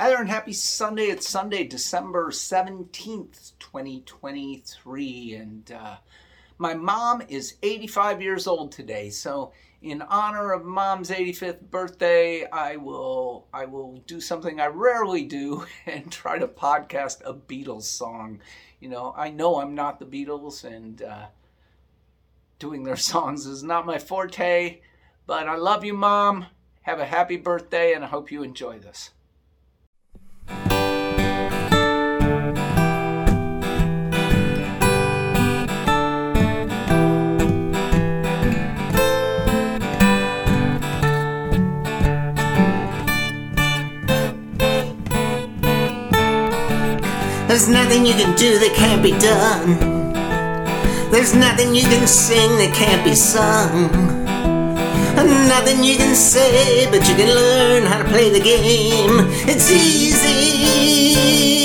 Hi there and happy Sunday. It's Sunday, December 17th, 2023. And my mom is 85 years old today. So in honor of Mom's 85th birthday, I will do something I rarely do and try to podcast a Beatles song. You know I'm not the Beatles, and doing their songs is not my forte. But I love you, Mom. Have a happy birthday, and I hope you enjoy this. There's nothing you can do that can't be done. There's nothing you can sing that can't be sung. And nothing you can say, but you can learn how to play the game. It's easy.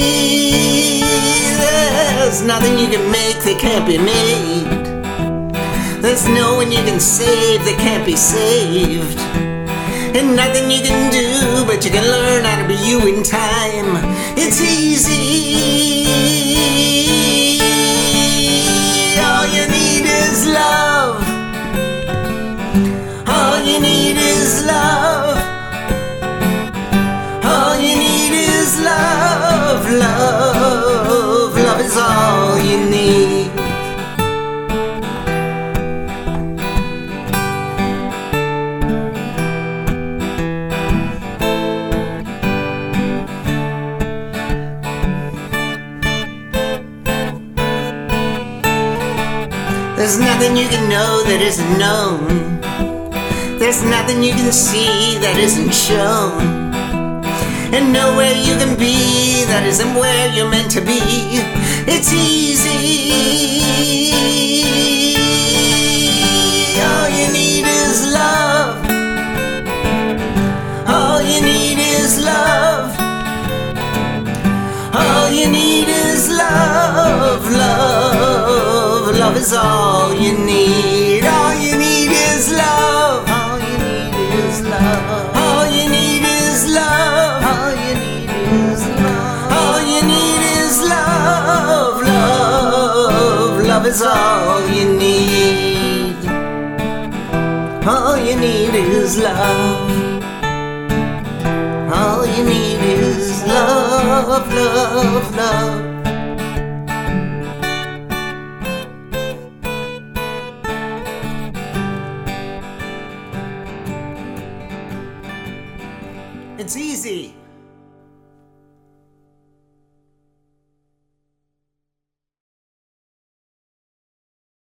There's nothing you can make that can't be made. There's no one you can save that can't be saved. And nothing you can do, but you can learn how to be you in time. It's easy. All you need is love. All you need is love. All you need is love. Love. Love is all you need. There's nothing you can know that isn't known. There's nothing you can see that isn't shown. And nowhere you can be that isn't where you're meant to be. It's easy. All you need is love. All you need is love. All you need is love. Love. Love is all you need. All you need is love. All you need is love. All you need is love. All you need is love. All you need is love. Love. Love is all you need. All you need is love. All you need is love, love, love.